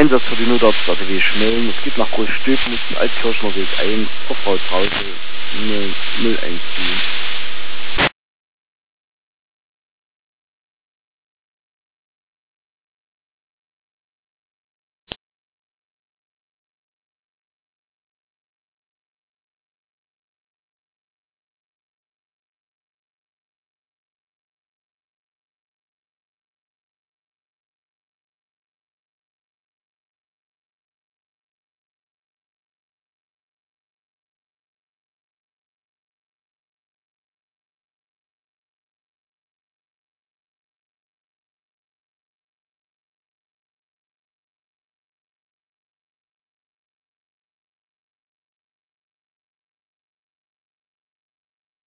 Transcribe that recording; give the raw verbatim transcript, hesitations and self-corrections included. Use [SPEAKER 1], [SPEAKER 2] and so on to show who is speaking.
[SPEAKER 1] Einsatz für die Notarzt A T W Schmeln. Es geht nach Großstöbnitz, Altkirchner Weg eins, Vorfahrt null eins sieben.